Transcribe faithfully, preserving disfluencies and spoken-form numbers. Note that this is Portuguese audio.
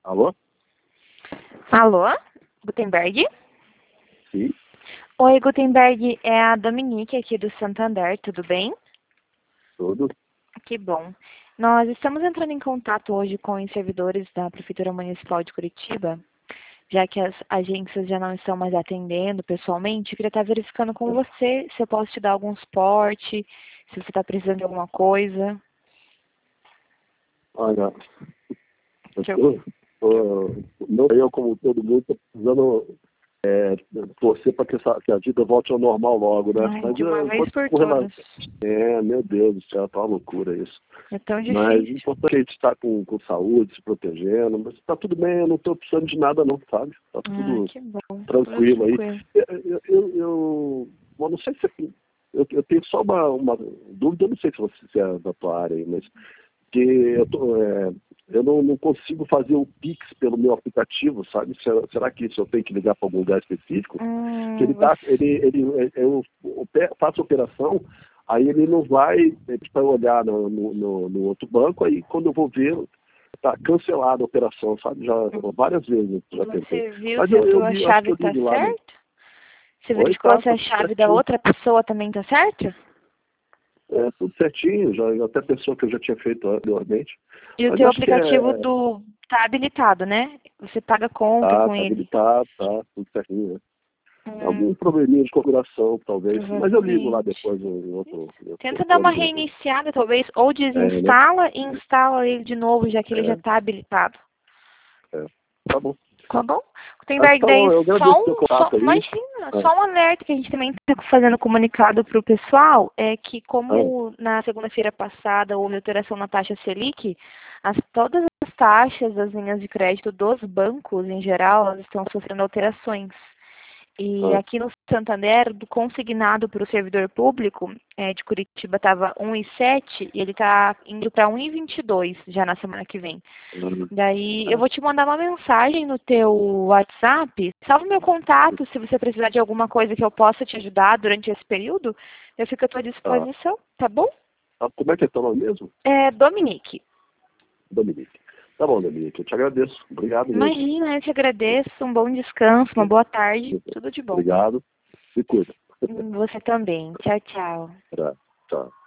Alô? Alô? Gutenberg? Sim, Oi, Gutenberg, é a Dominique aqui do Santander, tudo bem? tudo. Que bom. Nós estamos entrando em contato hoje com os servidores da Prefeitura Municipal de Curitiba, já que as agências já não estão mais atendendo pessoalmente. Eu queria estar verificando com você se eu posso te dar algum suporte, se você está precisando de alguma coisa. Olha, eu Que eu- tô, tô- não eu como todo mundo, estou precisando é, torcer para que, essa- que a vida volte ao normal logo, né? Ai, Mas de uma é, vez enquanto por com relação- todas. é, meu Deus do céu, tá uma loucura isso. É tão Mas o difícil. importante é a gente estar com, com saúde, se protegendo, mas tá tudo bem, eu não estou precisando de nada não, sabe? Tá Ah, tudo que bom. Tudo tranquilo aí. tranquilo. Eu, eu, eu, eu- bom, não sei se eu, eu tenho só uma, uma dúvida, eu não sei se você se é da tua área aí, mas que eu, tô, é, eu não, não consigo fazer o Pix pelo meu aplicativo, sabe? Será, será que isso eu tenho que ligar para algum lugar específico? Que Hum, ele tá, você... ele, ele, eu, eu faço a operação, aí ele não vai para olhar no, no, no, no outro banco, aí quando eu vou ver, tá cancelada a operação, sabe? Já várias vezes eu já tentei. Você viu Mas se a eu, eu, sua li- acho que chave eu está ligo lá no. certa? Você Oi, verificou tá, se tá a tudo chave da certinho. outra pessoa também está certa? É, tudo certinho, já, já até pensou que eu já tinha feito anteriormente. E o Mas teu acho que aplicativo é. do tá habilitado, né? Você paga conta Tá, com tá ele. habilitado, tá, tudo certinho, né? Hum, Algum probleminha de configuração, talvez. Mas eu ligo lá provavelmente. depois em outro, em outro Tenta dar uma telefone. né? reiniciada, talvez, ou É, né? desinstala e instala ele de novo, já que ele já É, está habilitado. é. Tá bom. Tá bom? Mas, Gutenberg, daí então, eu só agradeço o seu um, só, contato aí. imagina, Ah, só um alerta que a gente também está fazendo comunicado para o pessoal, é que ah, como na segunda-feira passada houve alteração na taxa Selic, as, todas as taxas das linhas de crédito dos bancos, em geral, elas estão sofrendo alterações. E ah. aqui no Santander, do consignado para o servidor público é, de Curitiba estava um vírgula sete e ele está indo para um vírgula vinte e dois já na semana que vem. Daí eu ah, vou te mandar uma mensagem no teu WhatsApp. Salve meu contato se você precisar de alguma coisa que eu possa te ajudar durante esse período. Eu fico à tua ah. disposição, tá bom? Ah, como é que é teu nome mesmo? É, Dominique. Dominique. Tá bom, Dominique, eu te agradeço. Obrigado mesmo. Imagina, eu te agradeço. Um bom descanso, uma boa tarde. Tudo de bom. Obrigado. Se cuida. Você também. Tchau, tchau. Tá, tchau.